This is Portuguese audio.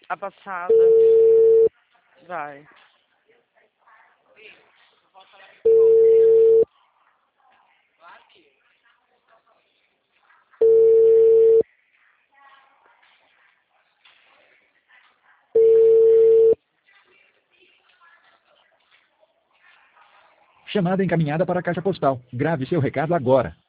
A passada. Vai. Chamada encaminhada para a caixa postal. Grave seu recado agora.